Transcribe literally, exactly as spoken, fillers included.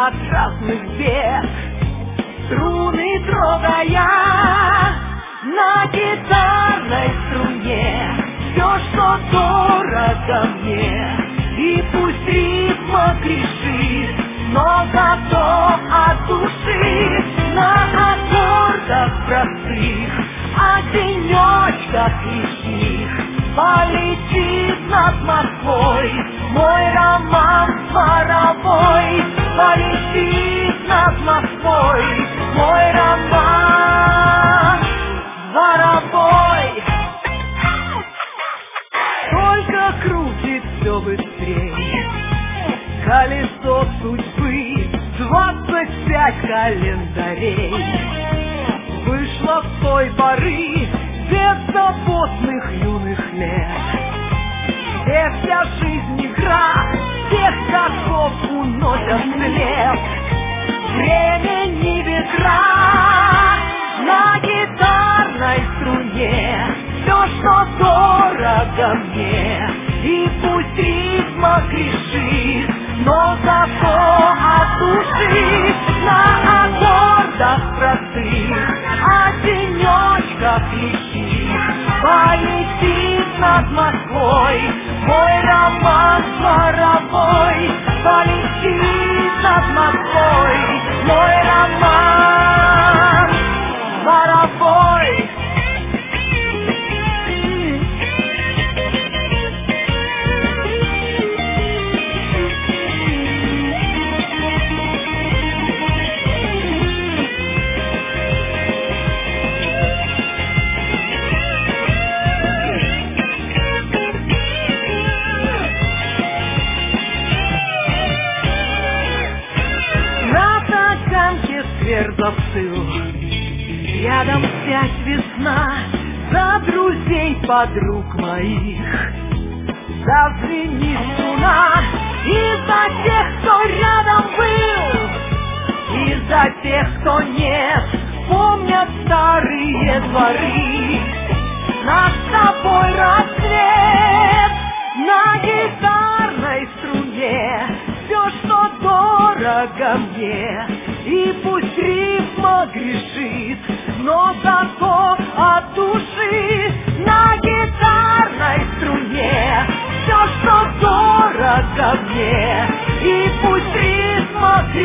от разных бед, струны трогая на гитарной струне все, что дорого мне. И пусть ритма грешит, но зато от души на аккордах простых, о денечках лишних полетит над Москвой мой роман воровой. Полетит над Москвой мой роман воровой. Только крутит все быстрее колесо судьбы, двадцать пять календарей. Вышло с той поры беззаботных юных лет, где вся жизнь игра, всех косов уносят вслед. Времени ветра на гитарной струне все, что дорого мне. И пусть ритма грешит, но зато от души на аккордах простых, о денечках лишних полетит над Москвой мой роман воровой. Полетит над Москвой мой роман воровой. Сквер застыл, рядом спять весна, за друзей, подруг моих зазвенит струна. И за тех, кто рядом был, и за тех, кто нет, помнят старые дворы. Наш с тобой рассвет на гитарной струне, все, что дорого мне. И пусть ритма грешит, но зато от души на гитарной струне все, что дорого мне. И пусть ритма